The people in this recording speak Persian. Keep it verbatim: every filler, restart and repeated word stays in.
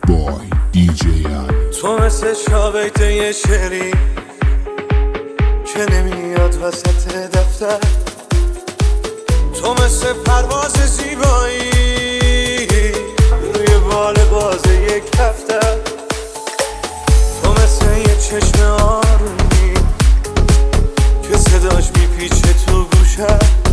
بای دی جی ال. تو مثل شابیت یه شعری که نمیاد وسط دفتر، تو مثل پرواز زیبایی روی بال باز یک دفتر، تو مثل یه چشم آرومی که صداش میپیچه تو گوشه،